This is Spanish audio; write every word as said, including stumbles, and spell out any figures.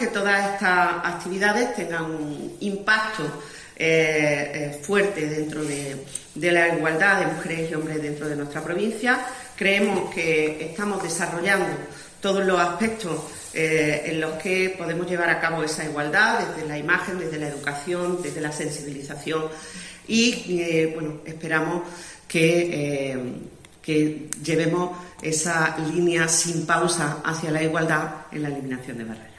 que todas estas actividades tengan un impacto eh, eh, fuerte dentro de, de la igualdad de mujeres y hombres dentro de nuestra provincia. Creemos que estamos desarrollando todos los aspectos eh, en los que podemos llevar a cabo esa igualdad, desde la imagen, desde la educación, desde la sensibilización y, eh, bueno, esperamos que, eh, que llevemos esa línea sin pausa hacia la igualdad en la eliminación de barreras.